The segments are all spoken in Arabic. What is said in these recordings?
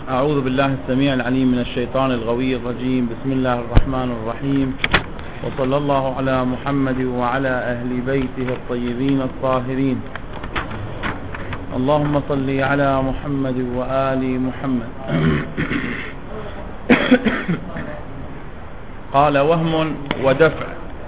أعوذ بالله السميع العليم من الشيطان الغوي الرجيم. بسم الله الرحمن الرحيم، وصلى الله على محمد وعلى أهل بيته الطيبين الطاهرين. اللهم صل على محمد وآل محمد. قال: وهم ودفع.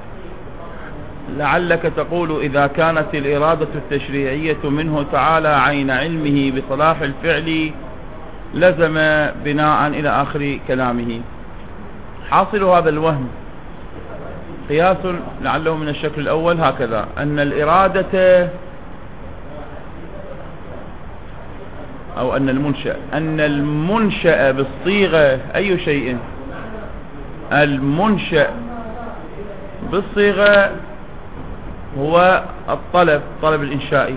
لعلك تقول: إذا كانت الإرادة التشريعية منه تعالى عين علمه بصلاح الفعل لزم بناء إلى آخر كلامه. حاصل هذا الوهم قياس لعله من الشكل الأول هكذا: أن الإرادة أو أن المنشأ بالصيغة أي شيء، المنشأ بالصيغة هو الطلب الإنشائي.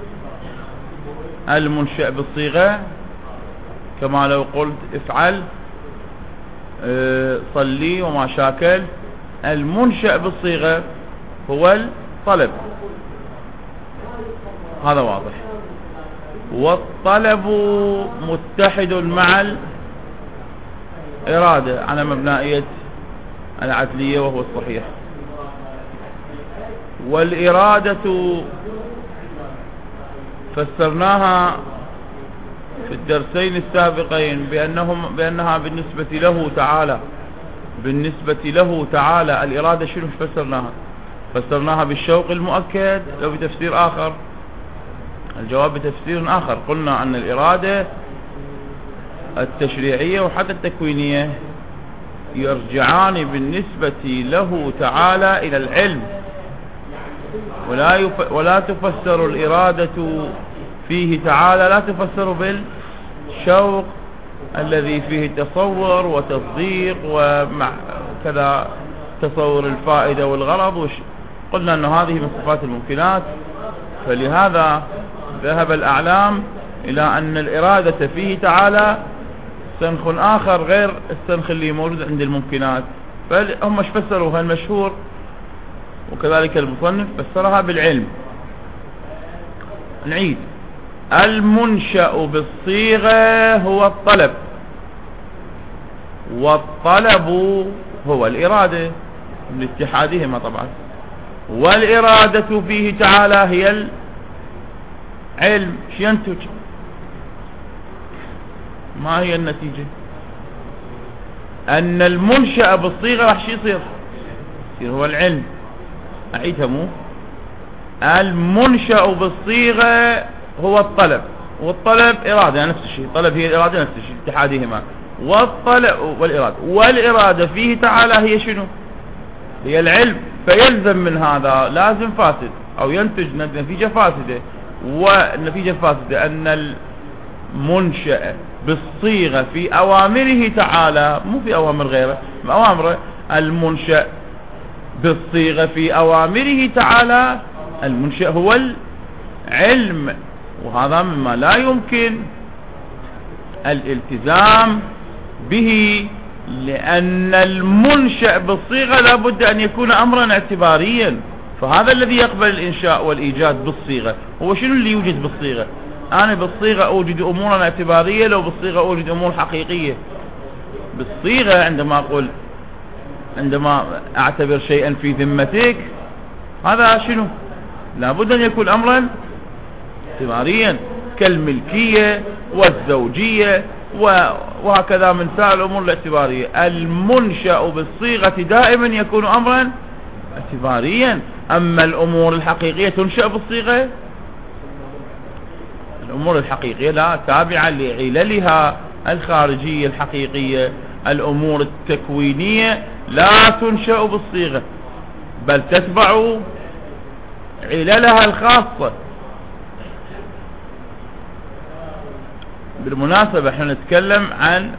المنشأ بالصيغة كما لو قلت افعل، صلي وما شاكل. المنشأ بالصيغة هو الطلب، هذا واضح. والطلب متحد مع الإرادة على مبنائية العدلية وهو الصحيح. والإرادة فسرناها في الدرسين السابقين بأنها بالنسبة له تعالى الإرادة شنو فسرناها بالشوق المؤكد لو بتفسير آخر. الجواب بتفسير آخر، قلنا أن الإرادة التشريعية وحتى التكوينية يرجعان بالنسبة له تعالى إلى العلم، ولا تفسر الإرادة فيه تعالى لا تفسر بالشوق الذي فيه تصور وتصديق وكذا تصور الفائدة والغرض. قلنا أن هذه من صفات الممكنات، فلهذا ذهب الأعلام إلى أن الإرادة فيه تعالى سنخ آخر غير السنخ اللي موجود عند الممكنات. فهم ايش فسروها؟ المشهور وكذلك المصنف فسرها بالعلم. نعيد: المنشأ بالصيغة هو الطلب، والطلب هو الإرادة لاتحادهما طبعا، والإرادة فيه تعالى هي العلم. شو ينتج؟ ما هي النتيجة؟ أن المنشأ بالصيغة راح يصير هو العلم. أعيدها مو؟ المنشأ بالصيغة هو الطلب، والطلب إرادة نفس الشيء، الطلب هي الإرادة نفس الشيء اتحادهما. والطلب والإرادة فيه تعالى هي شنو؟ هي العلم. فيلزم من هذا لازم فاسد أو ينتج نتيجة فاسدة. والنتيجة فاسدة أن المنشأ بالصيغة في أوامره تعالى، مو في أوامر غيره، أوامره. المنشأ بالصيغة في أوامره تعالى المنشأ هو العلم، وهذا مما لا يمكن الالتزام به، لأن المنشأ بالصيغة لابد أن يكون أمرا اعتباريا. فهذا الذي يقبل الإنشاء والإيجاد بالصيغة هو شنو اللي يوجد بالصيغة؟ أنا بالصيغة أوجد أمورا اعتبارية، لو بالصيغة أوجد أمور حقيقية. بالصيغة عندما أعتبر شيئا في ذمتك، هذا شنو؟ لابد أن يكون أمرا اعتباريا كالملكية والزوجية وهكذا من سائر الأمور الاعتبارية. المنشأ بالصيغة دائما يكون أمرا اعتباريا. أما الأمور الحقيقية تنشأ بالصيغة، الأمور الحقيقية لا تابعة لعللها الخارجية الحقيقية. الأمور التكوينية لا تنشأ بالصيغة بل تتبع عللها الخاصة. بالمناسبة احنا نتكلم عن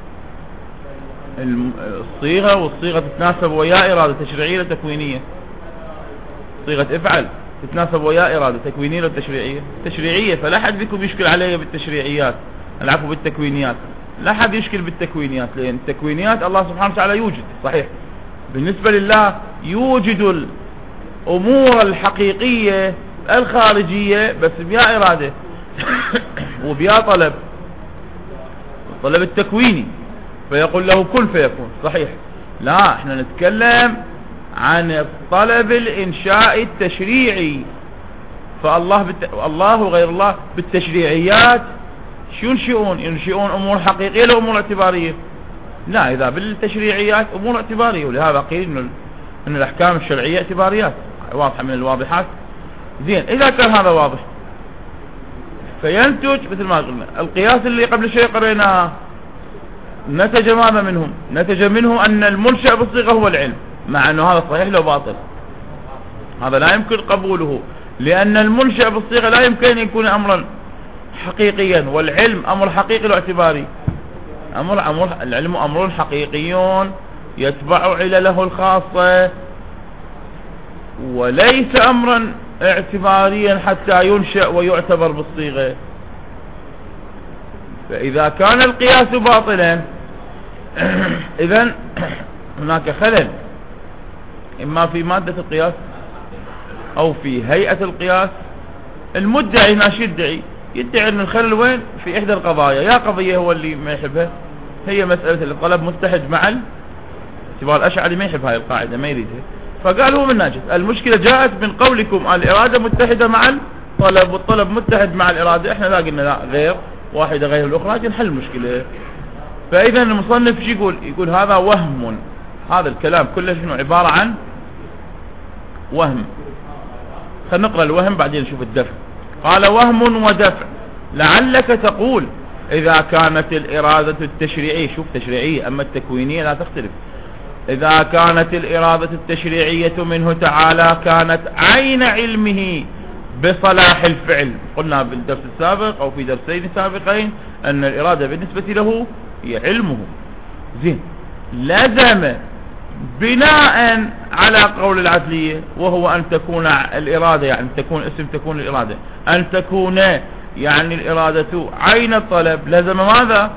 الصيغة، والصيغة تتناسب ويا إرادة تشريعية وتكوينية. صيغة افعل تتناسب ويا إرادة تكوينية وتشريعية. تشريعية، فلا حد بكم يشكل عليه بالتشريعيات، العفو بالتكوينيات، لا حد يشكل بالتكوينيات، لأن التكوينيات الله سبحانه وتعالى يوجد صحيح. بالنسبة لله يوجد الأمور الحقيقية الخارجية بس بيا إرادة وبيا طلب. الطلب التكويني، فيقول له كن فيكون. صحيح. لا، احنا نتكلم عن الطلب الإنشاء التشريعي. الله وغير الله بالتشريعيات شو ينشئون؟ ينشئون أمور حقيقية لو أمور اعتبارية؟ لا، إذا بالتشريعيات أمور اعتبارية، ولهذا قيل إن الأحكام الشرعية اعتباريات واضحة من الواضحات. زين، إذا كان هذا واضح فينتج مثل ما قلنا القياس اللي قبل شيء قريناه، نتج ماذا منهم؟ نتج منه أن المنشأ بالصيغة هو العلم، مع أنه هذا صحيح لو باطل، هذا لا يمكن قبوله، لأن المنشأ بالصيغة لا يمكن أن يكون أمرا حقيقيا، والعلم أمر حقيقي لو اعتباري. العلم أمر حقيقي يتبع علله الخاصة، وليس أمرا اعتباريا حتى ينشأ ويعتبر بالصيغة. فإذا كان القياس باطلا إذن هناك خلل، إما في مادة القياس أو في هيئة القياس. المدعي ماشي يدعي أن الخلل وين؟ في إحدى القضايا. يا قضية هو اللي ما يحبها، هي مسألة الطلب متحد مع اعتبار الأشعري ما يحب هاي القاعدة، ما يريدها، فقال هو من ناجز. المشكلة جاءت من قولكم الإرادة متحدة مع الطلب والطلب متحد مع الإرادة. احنا لا قلنا لا، غير واحدة غير الأخرى، نحل المشكلة. فإذا المصنف شو يقول هذا وهم. هذا الكلام كله شنو؟ عبارة عن وهم. خلينا نقرأ الوهم بعدين نشوف الدفع. قال وهم ودفع. لعلك تقول إذا كانت الإرادة التشريعية، شوف تشريعية، أما التكوينية لا تختلف. إذا كانت الإرادة التشريعية منه تعالى كانت عين علمه بصلاح الفعل. قلنا بالدرس السابق أو في درسين سابقين أن الإرادة بالنسبة له هي علمه. زين، لازم بناء على قول العدلية، وهو أن تكون الإرادة، يعني تكون اسم تكون الإرادة، أن تكون يعني الإرادة عين الطلب. لازم ماذا؟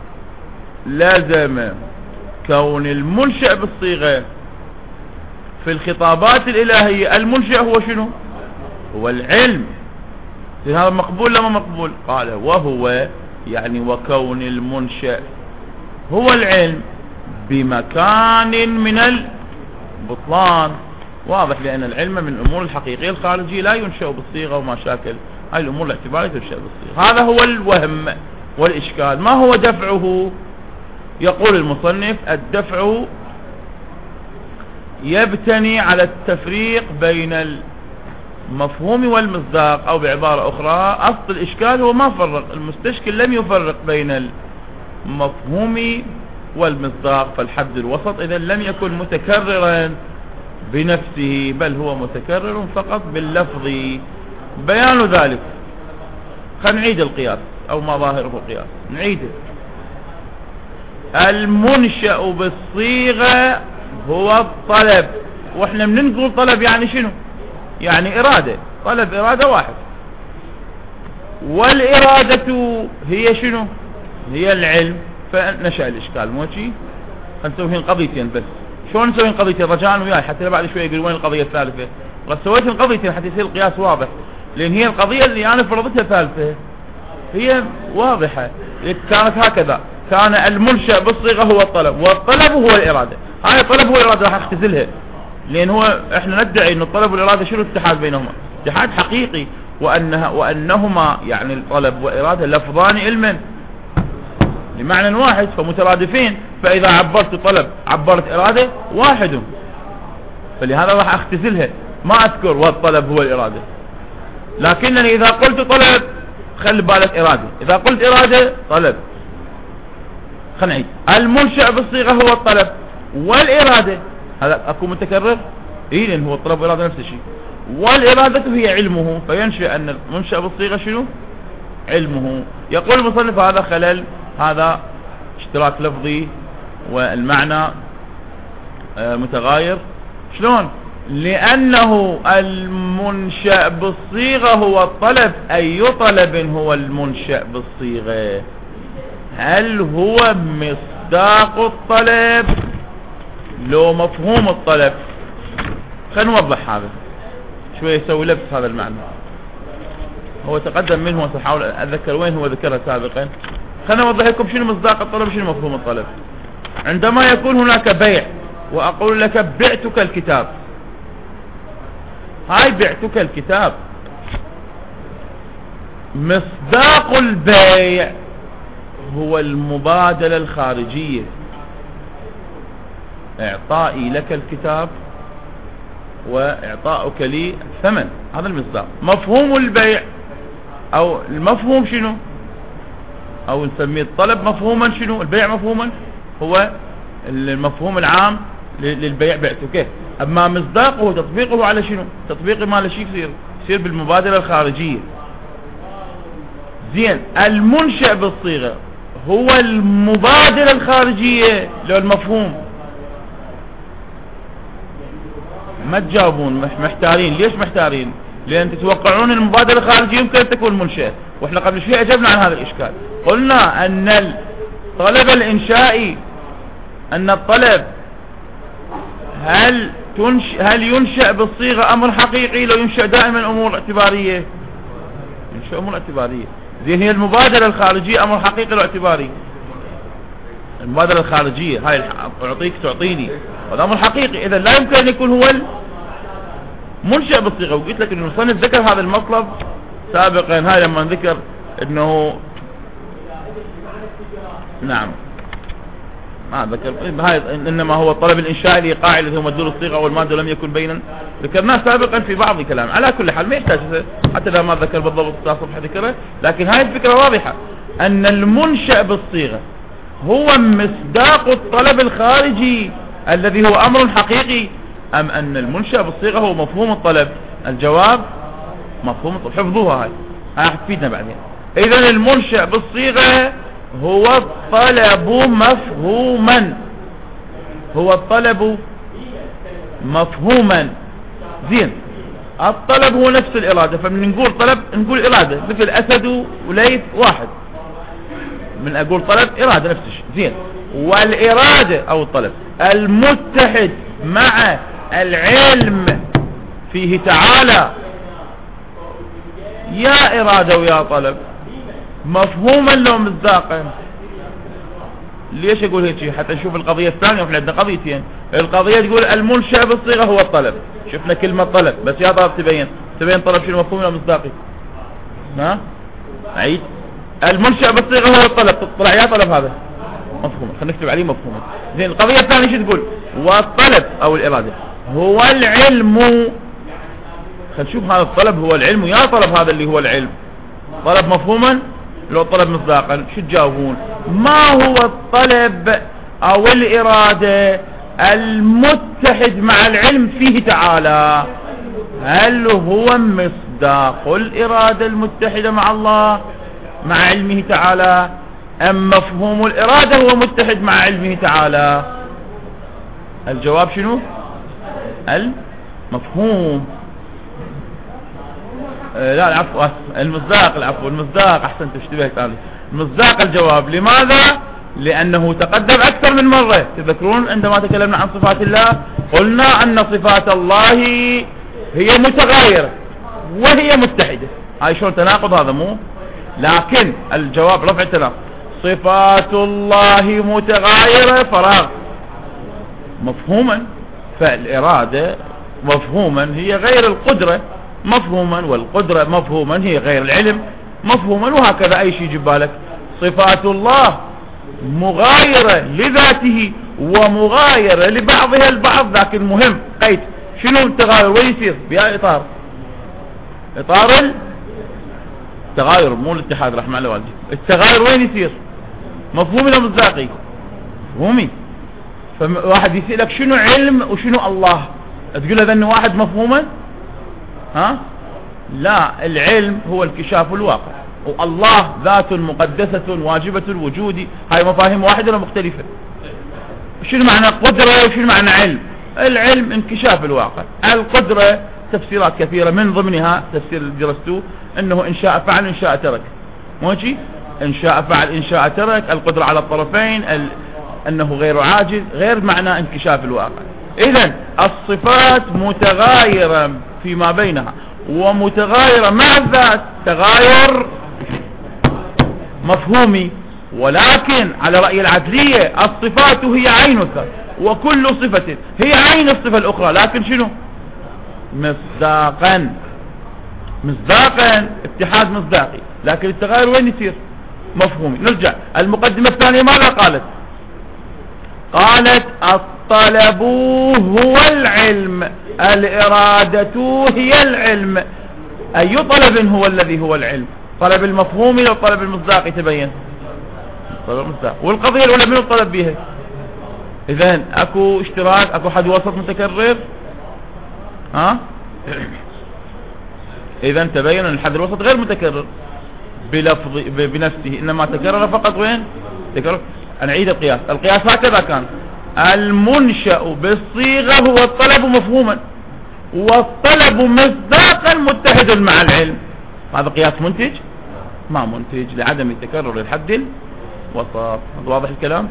لازم كون المنشأ بالصيغة في الخطابات الإلهية. المنشأ هو شنو؟ هو العلم. هذا مقبول لما مقبول؟ قال وهو يعني وكون المنشأ هو العلم بمكان من البطلان. واضح، لأن العلم من الأمور الحقيقية الخارجية لا ينشأ بالصيغة وما شاكل، هاي الأمور الاعتبارية تنشأ بالصيغة. هذا هو الوهم والإشكال. ما هو دفعه؟ يقول المصنف الدفع يبتني على التفريق بين المفهوم والمصداق، أو بعبارة أخرى أصل الإشكال هو ما فرق، المستشكل لم يفرق بين المفهوم والمصداق، فالحد الوسط إذا لم يكن متكررا بنفسه، بل هو متكرر فقط باللفظ. بيان ذلك، خلينا نعيد القياس أو ما ظاهره القياس، نعيده. المنشأ بالصيغة هو الطلب، واحنا بننقل طلب يعني شنو؟ يعني إرادة، طلب إرادة واحد. والإرادة هي شنو؟ هي العلم. فنشأ الإشكال مو شيء. نسوي قضيتين بس. شلون نسوي قضيتين؟ رجاء وياي حتى بعد شوي يقول وين القضية الثالثة. قد سويت القضيتين حتى يصير القياس واضح، لأن هي القضية اللي أنا فرضتها ثالثة هي واضحة. كانت هكذا، كان المنشأ بالصيغة هو الطلب، والطلب هو الإرادة. هاي الطلب هو الإرادة راح اختزلها، لأن هو احنا ندعي أن الطلب والإرادة شنو الاتحاد بينهما؟ اتحاد حقيقي، وأنهما يعني الطلب والإرادة لفظان علما لمعنى واحد، فمترادفين. فإذا عبرت طلب عبرت إرادة واحد، فلهذا راح اختزلها، ما أذكر والطلب هو الإرادة. لكنني إذا قلت طلب خلي بالك إرادة، إذا قلت إرادة طلب. خلنا نعيد. المنشأ بالصيغة هو الطلب والإرادة، هذا أكون متكرر؟ إيه، لأن هو الطلب والإرادة نفس الشيء. والإرادة هي علمه، فينشأ أن المنشأ بالصيغة شنو؟ علمه. يقول المصنف هذا خلل، هذا اشتراك لفظي والمعنى متغاير. شلون؟ لأنه المنشأ بالصيغة هو الطلب. أي طلب هو المنشأ بالصيغة؟ هل هو مصداق الطلب لو مفهوم الطلب؟ خلينا نوضح هذا شوية، يسوي لبس هذا المعنى. هو تقدم منه وسأحاول أتذكر وين هو ذكرها سابقا. خلنا نوضح لكم شنو مصداق الطلب شنو مفهوم الطلب. عندما يكون هناك بيع وأقول لك بعتك الكتاب، هاي بعتك الكتاب، مصداق البيع هو المبادلة الخارجية، إعطائي لك الكتاب وإعطاؤك لي ثمن، هذا المصداق. مفهوم البيع أو المفهوم شنو، أو نسميه الطلب مفهوما شنو، البيع مفهوما هو المفهوم العام للبيع بعتك. أما مصداقه تطبيقه على شنو، تطبيقه ما شيء يصير بالمبادلة الخارجية. زين، المنشأ بالصيغة هو المبادلة الخارجية لو المفهوم. ما تجاوبون، محتارين. ليش محتارين؟ لأن تتوقعون المبادلة الخارجية يمكن أن تكون منشأة، وإحنا قبل شوي أجبنا عن هذا الإشكال. قلنا أن الطلب الإنشائي، أن الطلب هل ينشأ بالصيغة أمر حقيقي لو ينشأ دائما أمور اعتبارية؟ ينشأ أمور اعتبارية. زين، هي المبادلة الخارجية أمر حقيقي لو اعتباري؟ المبادلة الخارجية هاي أعطيك تعطيني، هذا أمر حقيقي، إذا لا يمكن أن يكون هو المنشأ بالصيغة. وقلت لك أنه المصنف ذكر هذا المطلب سابقا، هاي لما ذكر أنه نعم ما ذكر هاي إنما هو الطلب الإنشائي الإيقاعي الذي هو مدلول الصيغة والمادة لم يكن بينا، ذكرناه سابقا في بعض الكلام. على كل حال ما يحتاج حتى إذا ما ذكر بالضبط صفحة ذكره، لكن هاي الفكرة واضحة، أن المنشأ بالصيغة هو مصداق الطلب الخارجي الذي هو أمر حقيقي، أم أن المنشأ بالصيغة هو مفهوم الطلب؟ الجواب مفهوم الطلب. حفظوها هاي حتفيدنا بعدين. إذن المنشأ بالصيغة هو الطلب مفهوما، هو الطلب مفهوما. زين، الطلب هو نفس الإرادة، فمن نقول طلب نقول إرادة، مثل أسد وليث واحد، من أقول طلب إرادة نفس الشيء. زين، والإرادة أو الطلب المتحد مع العلم فيه تعالى، يا إرادة ويا طلب، مفهوما لو مصداقا. ليش أقول هيك؟ حتى نشوف القضية الثانية، وإحنا عندنا قضيتين. القضية تقول المنشأ بالصيغة هو الطلب، شفنا كلمة طلب، بس يا طلب تبين طلب شنو مفهوم ولا مصداقي؟ ها؟ عيد. المنشأ بالصيغة هو الطلب، طلع يا طلب هذا مفهوم، خلينا نكتب عليه مفهوم. زين، القضية الثانية شو تقول؟ والطلب أو الإرادة هو العلم. خلينا نشوف هذا الطلب هو العلم، يا طلب هذا اللي هو العلم طلب مفهوما لو طلب مصداقا. شو تجاوبون؟ ما هو الطلب أو الإرادة المتحد مع العلم فيه تعالى؟ هل هو مصداق الإرادة المتحدة مع الله مع علمه تعالى، أم مفهوم الإرادة هو متحد مع علمه تعالى؟ الجواب شنو؟ المفهوم. لا العفو، المصداق، العفو المصداق، أحسنت اشتبهت عليه. المصداق الجواب. لماذا؟ لأنه تقدم أكثر من مرة. تذكرون عندما تكلمنا عن صفات الله قلنا أن صفات الله هي متغايرة وهي متحدة. هاي شلون تناقض هذا؟ مو لكن الجواب رفع التناقض. صفات الله متغايرة فراغ مفهوما، فالإرادة مفهوما هي غير القدرة مفهوما، والقدرة مفهوما هي غير العلم مفهوما، وهكذا أي شيء يجيب بالك. صفات الله مغايرة لذاته ومغايرة لبعضها البعض، لكن مهم قيد شنو التغاير؟ وين يصير؟ بأي إطار؟ إطار التغاير، مو الاتحاد رحمة الله والدي. التغاير وين يصير؟ مفهومي ولا مصداقي؟ مفهومي. فواحد يسألك شنو علم وشنو الله، تقول له ذن واحد مفهوما؟ ها؟ لا، العلم هو انكشاف الواقع، والله ذات مقدسة واجبة الوجود. هاي مفاهيم واحدة ولا مختلفة؟ شنو معنى قدرة وشنو معنى علم؟ العلم انكشاف الواقع، القدرة تفسيرات كثيرة، من ضمنها تفسير اللي درستوه انه ان شاء فعل ان شاء ترك. ماشي؟ ان شاء فعل ان شاء ترك، القدرة على الطرفين، انه غير عاجز، غير معنى انكشاف الواقع. اذن الصفات متغايرة فيما بينها ومتغايرة مع الذات، تغاير مفهومي. ولكن على رأي العدلية الصفات هي عين الذات، وكل صفة هي عين الصفة الأخرى، لكن شنو؟ مصداقا. مصداقا، اتحاد مصداقي، لكن التغير وين يصير؟ مفهومي. نرجع المقدمة الثانية ماذا قالت؟ قالت الطلب هو العلم، الإرادة هي العلم. أي طلب هو الذي هو العلم؟ طلب المفهومي أو طلب المصداقي؟ تبين طلب المصداقي. والقضية الأولى من الطلب بها؟ إذن أكو اشتراك، أكو حد وسط متكرر. إذن تبين أن الحد الوسط غير متكرر بلفظ بنفسه، إنما تكرر فقط وين؟ تكرر. نعيد القياس. القياس هكذا كان: المنشأ بالصيغة هو الطلب مفهوما، والطلب مصداقا متحد مع العلم. هذا قياس منتج؟ ما منتج، لعدم تكرر الحد الوسط. واضح الكلام؟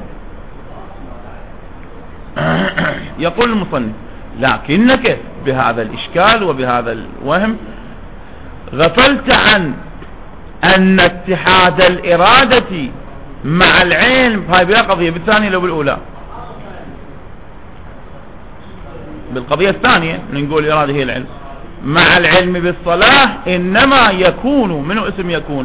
يقول المصنف: لكنك بهذا الإشكال وبهذا الوهم غفلت عن أن اتحاد الإرادة مع العلم، هاي بلا قضية بالثانية لو بالأولى. بالقضية الثانية نقول الإرادة هي العلم، مع العلم بالصلاح إنما يكون منه اسم يكون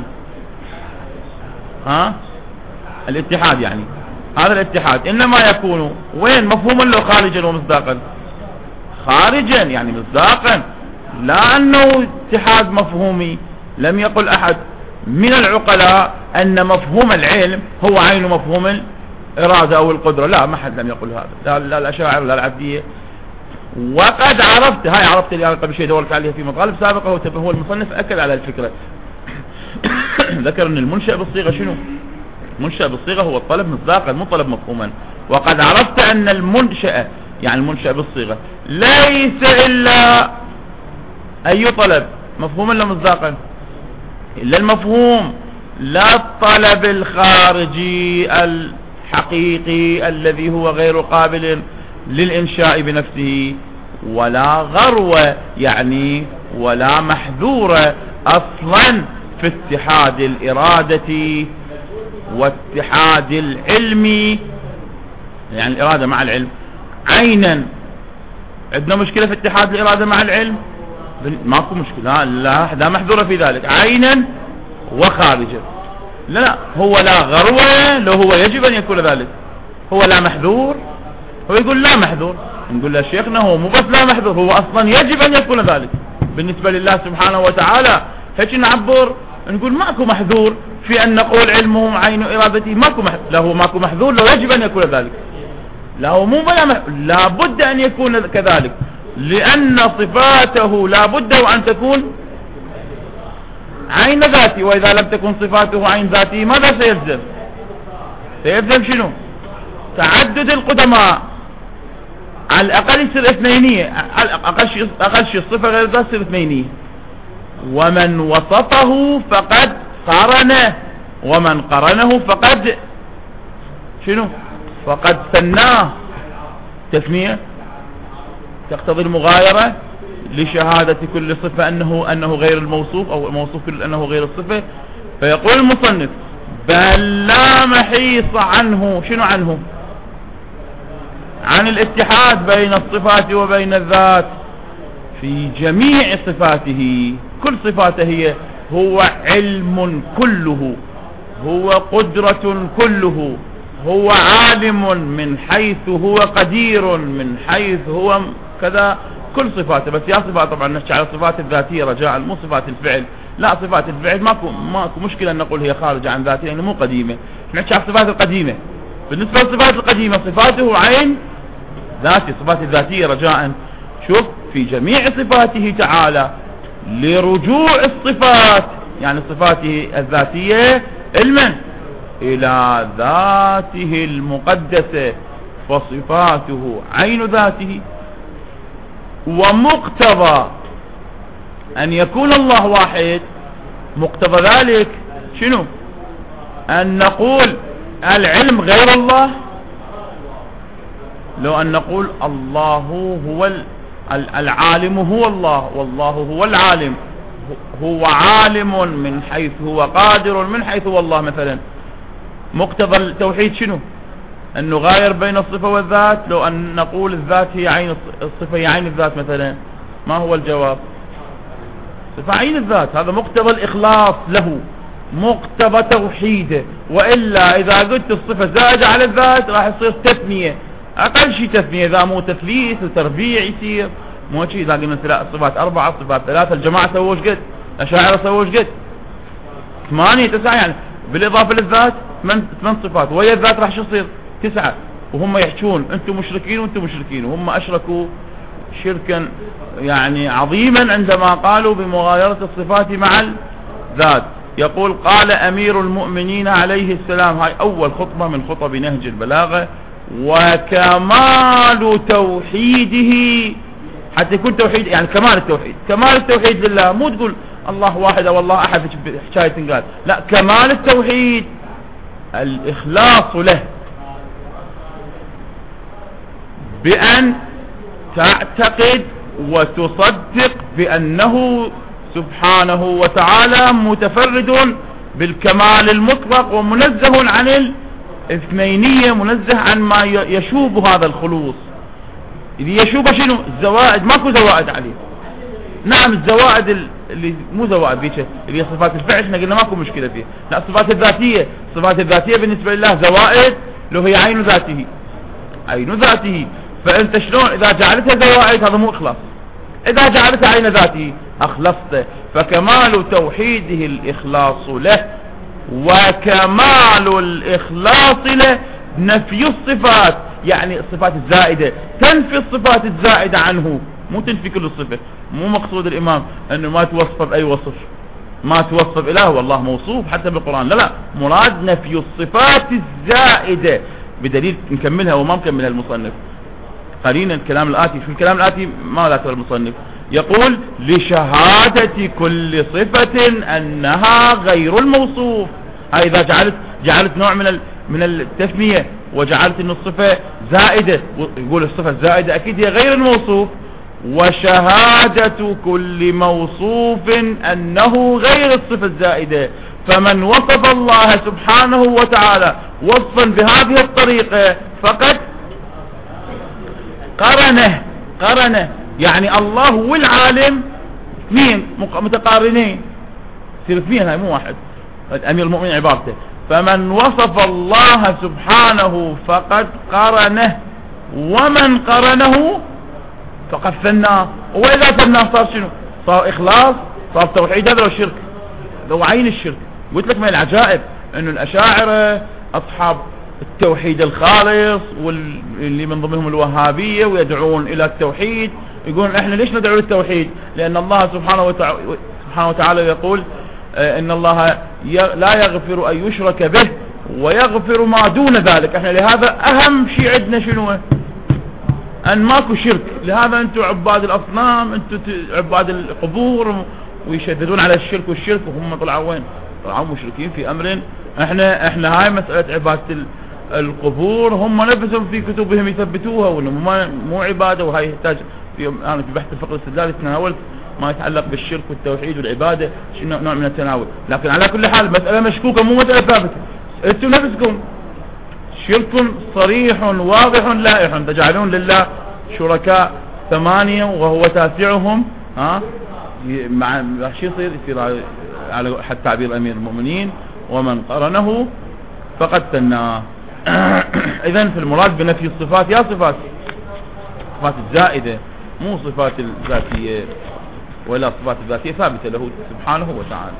الاتحاد، يعني هذا الاتحاد إنما يكون وين؟ مفهوما لو خارجا ومصداقا؟ خارجا يعني مصداقا، لا أنه اتحاد مفهومي. لم يقل أحد من العقلاء أن مفهوم العلم هو عين مفهوم الإرادة أو القدرة، لا، ما حد لم يقل هذا، لا الأشاعرة لا العبدية. وقد عرفت، هاي عرفت اللي قبل شيء دورت عليها في مطالب سابقة، هو المصنف أكد على الفكرة. ذكر أن المنشأ بالصيغة شنو؟ المنشأ بالصيغة هو الطلب مصداقا مو طلب مفهوما. وقد عرفت أن المنشأ، يعني المنشأ بالصيغة، ليس إلا أي طلب، مفهوما ولا مصداقا؟ إلا المفهوم، لا الطلب الخارجي الحقيقي الذي هو غير قابل للإنشاء بنفسه، ولا غرو يعني ولا محذور أصلا في اتحاد الإرادة واتحاد العلم، يعني الإرادة مع العلم عينا. عندنا مشكلة في اتحاد الإرادة مع العلم؟ ماكو مشكلة، لا محذورة في ذلك، عينا وخارجا. لا، هو لا غروة، لو هو يجب أن يكون ذلك. هو لا محذور، هو يقول لا محذور، نقول له شيخنا هو مو بس لا محذور، هو أصلا يجب أن يكون ذلك بالنسبة لله سبحانه وتعالى. هيك نعبر، نقول ماكو محذور في أن نقول علمه عين إرادته، ماكو محذور. له ماكو محذور، لو يجب أن يكون ذلك. له مو بلا لا بد أن يكون كذلك، لأن صفاته لا بد وأن تكون عين ذاتي، وإذا لم تكن صفاته عين ذاتي ماذا سيلزم؟ سيلزم شنو؟ تعدد القدماء، على الأقل يصير اثنينية، أقل شيء الصفة غير ذات يصير اثنينية. ومن وسطه فقد قرنه، ومن قرنه فقد شنو؟ فقد ثناه. تثنية تقتضي المغايرة لشهادة كل صفة أنه غير الموصوف، أو الموصوف أنه غير الصفة. فيقول المصنف: بل لا محيص عنه. شنو عنه؟ عن الاتحاد بين الصفات وبين الذات في جميع صفاته. كل صفاته هو علم كله، هو قدرة كله، هو عالم من حيث هو قدير، من حيث هو كذا. كل صفاته، بس يا صفات طبعا نحكي على الصفات الذاتية رجاء، مو صفات الفعل. لا، صفات الفعل ماكو مشكلة أن نقول هي خارجة عن ذاته، يعني مو قديمة. نحكي على الصفات القديمة. بالنسبة للصفات القديمة صفاته عين ذاتي، صفات الذاتية رجاء. شوف في جميع صفاته تعالى لرجوع الصفات، يعني صفاته الذاتية علما إلى ذاته المقدسة، فصفاته عين ذاته. ومقتضى أن يكون الله واحد، مقتضى ذلك شنو؟ أن نقول العلم غير الله. لو أن نقول الله هو العالم هو الله، والله هو العالم، هو عالم من حيث هو قادر من حيث هو الله مثلا، مقتضى التوحيد شنو؟ انه غاير بين الصفة والذات. لو ان نقول الذات هي عين الصفة هي عين الذات مثلا، ما هو الجواب؟ صفة عين الذات، هذا مقتضى الإخلاص له، مقتضى توحيده. وإلا إذا قلت الصفة زائدة على الذات راح يصير تثنية، أقل شيء تثنية، إذا مو تثليث وتربيع يصير، مو شيء. إذا قلنا صفات 4 صفات 3، الجماعة سووش قد، الأشاعرة سووش قد 8 9 يعني، بالإضافة للذات 8 صفات، ويا الذات راح يصير 9. وهم يحكون أنتم مشركين وأنتم مشركين، وهم أشركوا شركا يعني عظيما عندما قالوا بمغايرة الصفات مع الذات. يقول قال أمير المؤمنين عليه السلام، هاي أول خطبة من خطب نهج البلاغة، وكمال توحيده، حتى يكون توحيد يعني كمال التوحيد، كمال التوحيد لله، مو تقول الله واحد أو الله أحد حكاية تنقال، لا، كمال التوحيد الإخلاص له، بأن تعتقد وتصدق بأنه سبحانه وتعالى متفرد بالكمال المطلق ومنزه عن الاثنينية، منزه عن ما يشوب هذا الخلوص. إذا يشوب شنو؟ الزوائد، ماكو زوائد عليه. نعم الزوائد اللي مو زوائد بيك اللي هي صفات الفعل احنا قلنا ماكو مشكلة فيها، لا، الصفات الذاتية، الصفات الذاتية بالنسبة لله زوائد لو هي عين ذاته، عين ذاته. فأنت شلون إذا جعلتها زوائد؟ هذا مو إخلاص. إذا جعلتها عين ذاته أخلصته. فكمال توحيده الإخلاص له، وكمال الإخلاص له نفي الصفات، يعني الصفات الزائدة، تنفي الصفات الزائدة عنه، مو تنفي كل الصفة. مو مقصود الإمام أنه ما توصف بأي وصف، ما توصف إله والله موصوف حتى بالقرآن، لا لا، مراد نفي الصفات الزائدة، بدليل نكملها وما مكملها المصنف. قرينا الكلام الآتي، في الكلام الآتي ما ذكر المصنف، يقول لشهادة كل صفة أنها غير الموصوف. إذا جعلت نوع من التثنية وجعلت أن الصفة زائدة، يقول الصفة الزائدة أكيد هي غير الموصوف. وشهادة كل موصوف أنه غير الصفة الزائدة. فمن وصف الله سبحانه وتعالى وصفا بهذه الطريقة فقد قرنه، يعني الله والعالم اثنين متقارنين، يصير اثنين، هاي مو واحد. أمير المؤمنين عبارته فمن وصف الله سبحانه فقد قرنه، ومن قرنه فقد ثناه. وإذا ثناه صار شنو؟ صار إخلاص، صار توحيد. هذا لو شرك، لو عين الشرك. قلت لك من العجائب أنه الأشاعرة أصحاب التوحيد الخالص، واللي من ضمنهم الوهابية، ويدعون إلى التوحيد، يقولون إحنا ليش ندعو للتوحيد؟ لأن الله سبحانه وتعالى يقول إن الله لا يغفر أن يشرك به ويغفر ما دون ذلك. إحنا لهذا أهم شيء عندنا شنو؟ أن ماكو شرك. لهذا أنتم عباد الأصنام، أنتم عباد القبور، ويشددون على الشرك والشرك، وهم طلعوا وين؟ طلعوا مشركين في أمر. احنا هاي مسألة عبادة القبور هم نفسهم في كتبهم يثبتوها، وانه مو عبادة. وهي يحتاج انا في بحث الفقه الاستدلالي تناولت ما يتعلق بالشرك والتوحيد والعبادة، نوع من التناول. لكن على كل حال مسألة مشكوكة، مو مسألة ثابتة. انتم نفسكم شرك صريح واضح لائح، تجعلون لله شركاء 8 وهو تاسعهم. مع شو يصير على حد تعبير أمير المؤمنين ومن قرنه فقد ثناه. إذن في المراد بنفي الصفات، يا صفات الزائدة، مو صفات الذاتية، ولا صفات الذاتية ثابتة له سبحانه وتعالى.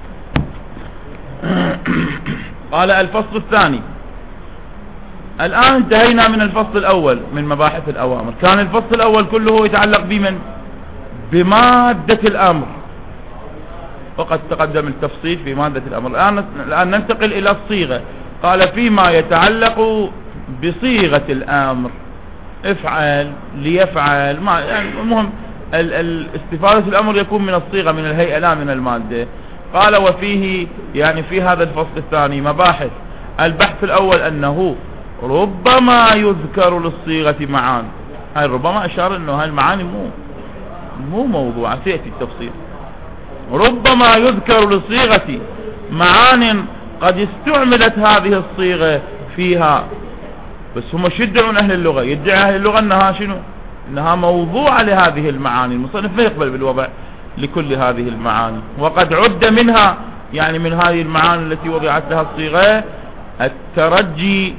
قال الفصل الثاني. الآن انتهينا من الفصل الأول من مباحث الأوامر. كان الفصل الأول كله يتعلق بمن؟ بمادة الأمر، وقد تقدم التفصيل في مادة الأمر. الآن ننتقل إلى الصيغة. قال فيما يتعلق بصيغة الأمر، افعل، ليفعل، ما يعني المهم استفادة الأمر يكون من الصيغة، من الهيئة لا من المادة. قال وفيه يعني في هذا الفصل الثاني مباحث. البحث الأول أنه ربما يذكر للصيغة معان. هاي ربما أشار أنه هاي المعاني مو موضوع، سيأتي التفصيل. ربما يذكر للصيغة معان قد استعملت هذه الصيغة فيها، بس هم شو يدعون أهل اللغة؟ يدعي أهل اللغة أنها شنو؟ أنها موضوعة لهذه المعاني. المصنف ما يقبل بالوضع لكل هذه المعاني. وقد عد منها، يعني من هذه المعاني التي وضعت لها الصيغة، الترجي،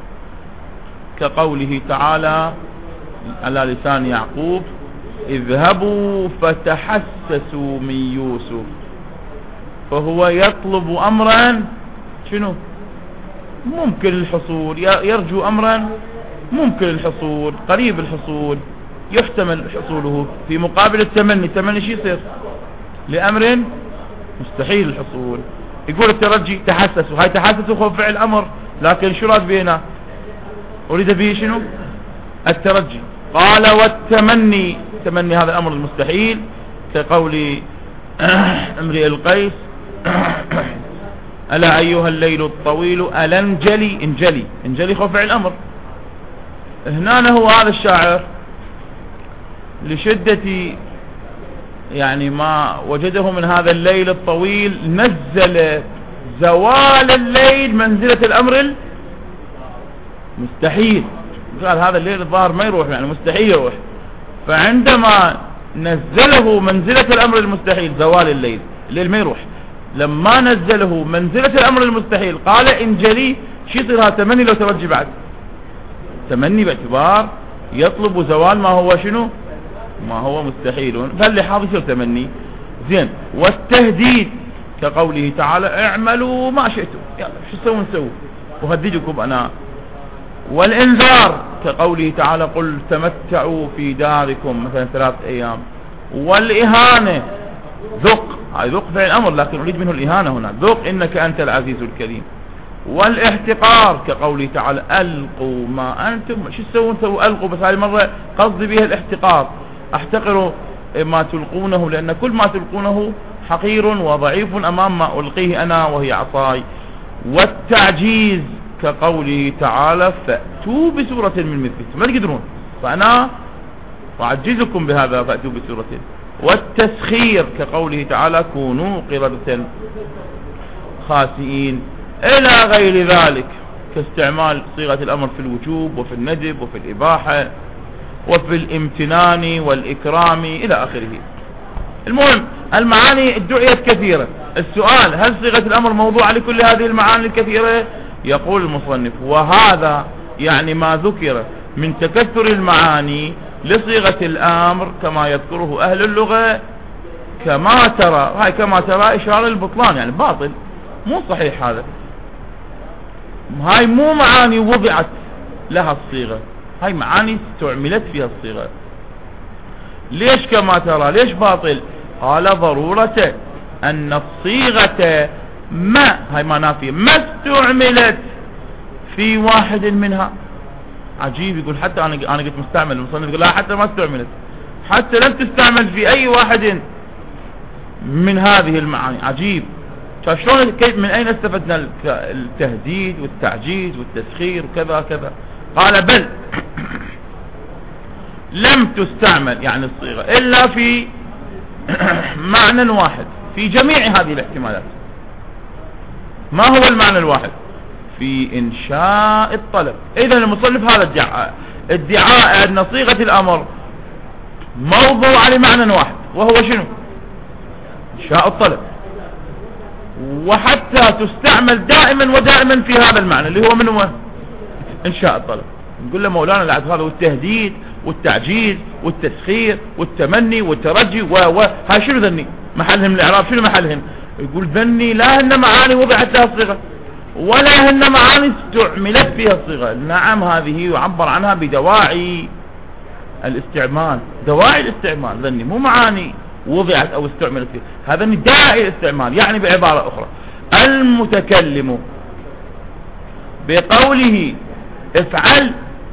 كقوله تعالى على لسان يعقوب: اذهبوا فتحسسوا من يوسف. فهو يطلب أمرا شنو؟ ممكن الحصول، يرجو أمرا ممكن الحصول، قريب الحصول، يحتمل حصوله، في مقابل التمني. التمني شي يصير؟ لأمر مستحيل الحصول. يقول الترجي تحسسوا، هاي تحسسوا خوف فعل أمر، لكن شو راد بينا؟ أريد به شنو؟ الترجي. قال والتمني، تمني هذا الأمر المستحيل، كقول امرئ القيس: ألا أيها الليل الطويل ألا انجلي. انجلي، انجلي خوف فعل أمر. هنا هو هذا الشاعر لشدة يعني ما وجده من هذا الليل الطويل نزل زوال الليل منزلة الأمر المستحيل. قال هذا الليل الظاهر ما يروح، يعني مستحيل يروح. فعندما نزله منزلة الأمر المستحيل، زوال الليل، الليل ما يروح، لما نزله منزلة الأمر المستحيل قال انجلي. شي يصير هذا تمني لو ترجي بعد؟ تمني باعتبار يطلب زوال ما هو شنو؟ ما هو مستحيل. فاللي حاضر يصير تمني. زين. والتهديد كقوله تعالى: اعملوا ما شئتم، يلا شو تسوون سووا وهددكم انا. والانذار كقوله تعالى: قل تمتعوا في داركم مثلا 3 أيام. والإهانة ذق، هاي ذق فعل الأمر لكن أريد منه الإهانة هنا، ذق إنك أنت العزيز الكريم. والاحتقار كقوله تعالى: ألقوا ما أنتم، شو تسوون سووا ألقوا، بس هذه المرة قصدي بها الاحتقار. احتقروا ما تلقونه، لأن كل ما تلقونه حقير وضعيف أمام ما ألقيه أنا وهي عصاي. والتعجيز كقوله تعالى: فأتوا بسورة من مثله، ما تقدرون فأنا أعجزكم بهذا، فأتوا بسورة. والتسخير كقوله تعالى: كونوا قردة خاسئين، إلى غير ذلك، كاستعمال صيغة الأمر في الوجوب وفي الندب وفي الإباحة وفي الامتنان والإكرام إلى آخره. المهم المعاني ادعيت كثيرة. السؤال: هل صيغة الأمر موضوع لكل هذه المعاني الكثيرة؟ يقول المصنف: وهذا يعني ما ذكر من تكثر المعاني لصيغة الأمر كما يذكره أهل اللغة، كما ترى، هاي كما ترى إشارة للبطلان، يعني باطل، مو صحيح. هذا هاي مو معاني وضعت لها الصيغة، هاي معاني استعملت فيها الصيغة. ليش كما ترى؟ ليش باطل؟ قال: ضرورة أن الصيغة ما، هاي ما نافية، ما استعملت في واحد منها. عجيب. يقول حتى أنا قلت مستعمل، المصنف يقول لا، حتى ما استعملت، حتى لم تستعمل في أي واحد من هذه المعاني. عجيب. فشلون من أين استفدنا التهديد والتعجيز والتسخير وكذا كذا؟ قال: بل لم تستعمل يعني الصيغة إلا في معنى واحد في جميع هذه الاحتمالات. ما هو المعنى الواحد؟ في إنشاء الطلب. إذن المصنف هذا ادعاء أن صيغة الأمر موضوع لمعنى واحد، وهو شنو؟ إنشاء الطلب. وحتى تستعمل دائما ودائما في هذا المعنى اللي هو من هو؟ إنشاء الطلب. نقول له مولانا العد هذا والتهديد والتعجيز والتسخير والتمني والترجي هاي شنو ذني؟ محلهم الإعراب شنو محلهم؟ يقول ذني لا هن معاني وضعت لها الصيغة ولا هن معاني استعملت فيها الصيغة. نعم، هذه يعبر عنها بدواعي الاستعمال، دواعي الاستعمال، ذني مو معاني وضعت أو استعملت فيها، هذا داعي الاستعمال. يعني بعبارة أخرى، المتكلم بقوله افعل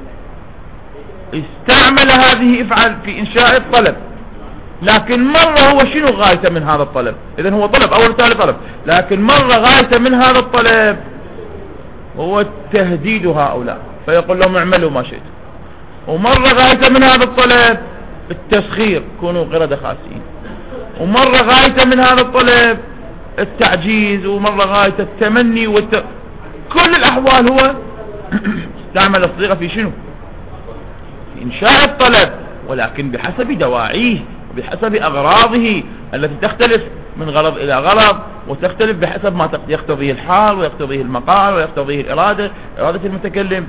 استعمل هذه افعل في إنشاء الطلب، لكن مرة هو شنو غايته من هذا الطلب؟ إذن هو طلب أول ثالث طلب، لكن مرة غايته من هذا الطلب هو تهديد هؤلاء، فيقول لهم اعملوا ما شئتم. ومرة غايته من هذا الطلب التسخير، كونوا قردة خاسئين. ومرة غايته من هذا الطلب التعجيز، ومرة غاية التمني كل الأحوال هو استعمل الصيغة في شنو؟ في إنشاء الطلب، ولكن بحسب دواعيه وبحسب أغراضه التي تختلف من غرض إلى غرض، وتختلف بحسب ما يقتضيه الحال ويقتضيه المقال ويقتضيه الإرادة، إرادة المتكلم.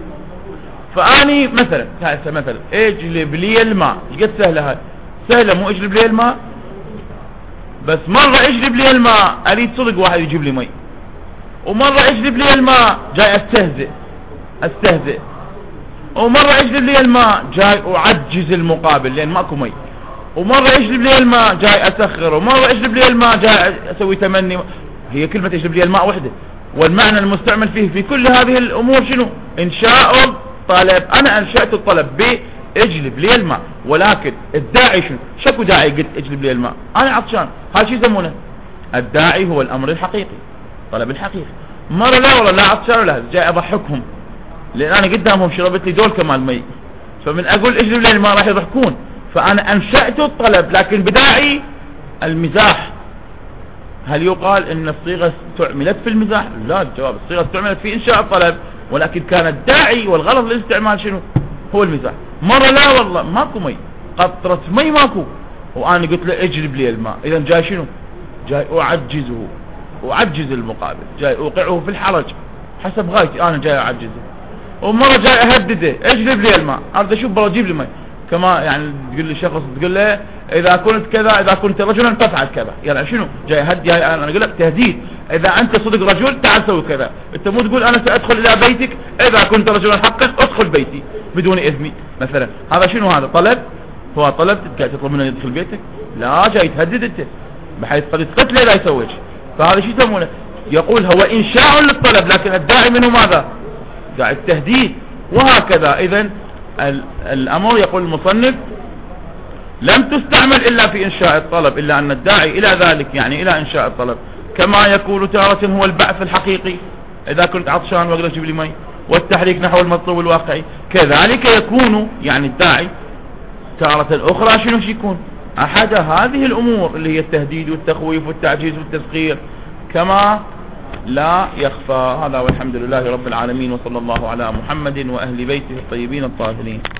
فأني مثلا اجلب لي الماء، قد سهلة هاي، سهلة مو اجلب لي الماء، بس مرة اجلب لي الماء اريد صدق واحد يجيب لي مي، ومرة اجلب لي الماء جاي استهزئ، ومرة اجلب لي الماء جاي اعجز المقابل لان ماكو مي، ومرة اجلب لي الماء جاي اسخر، ومرة اجلب لي الماء جاي اسوي تمني. هي كلمة اجلب لي الماء وحده، والمعنى المستعمل فيه في كل هذه الامور شنو؟ انشاء طلب. انا انشأت الطلب اجلب لي الماء، ولكن الداعي شنو؟ شكو داعي قلت اجلب لي الماء؟ انا عطشان، هذا شو يسمونه؟ الداعي هو الامر الحقيقي، طلب الحقيقي. مرة لا والله لا عطشان ولا جاي اضحكهم، لان انا قدامهم شربت لي دول كمال مي، فمن اقول اجلب لي الماء راح يضحكون، فانا انشأت الطلب لكن بداعي المزاح. هل يقال ان الصيغة استعملت في المزاح؟ لا، الجواب الصيغة استعملت في انشاء الطلب، ولكن كان الداعي والغرض للاستعمال شنو؟ هو المزاح. مرة لا والله ماكو مي، قطرة مي ماكو، وانا قلت له اجلب لي الماء، اذا جاي شنو؟ جاي اعجز المقابل، جاي اوقعه في الحرج حسب غايتي، انا جاي اعجزه. ومرة جاي اهدده اجلب لي الماء، اريد اشوف برا جيب لي مي، كما يعني تقول لي شخص تقول له اذا كنت كذا، اذا كنت رجلا تفعل كذا، يعني شنو؟ جاي انا اقول لك تهديد، اذا انت صدق رجل تعال سوي كذا، انت مو تقول انا سادخل الى بيتك، اذا كنت رجلا حقا ادخل بيتي بدون اذني مثلا. هذا شنو؟ هذا طلب، هو طلب قاعد تطلب منه يدخل بيتك؟ لا، جاي تهدد انت بحيث قد تقتله اذا يسويش. فهذا شو يسمونه؟ يقول هو انشاء للطلب، لكن الداعي منه ماذا؟ داعي التهديد. وهكذا اذا الامر يقول المصنف لم تستعمل الا في انشاء الطلب، الا ان الداعي الى ذلك يعني الى انشاء الطلب، كما يقول تارة هو البعث الحقيقي، اذا كنت عطشان واقدر اجيب لي مي، والتحريك نحو المطلوب الواقعي. كذلك يكون يعني الداعي تارة اخرى شنو يكون؟ احد هذه الامور اللي هي التهديد والتخويف والتعجيز والتسخير، كما لا يخفى. هذا والحمد لله رب العالمين، وصلى الله على محمد واهل بيته الطيبين الطاهرين.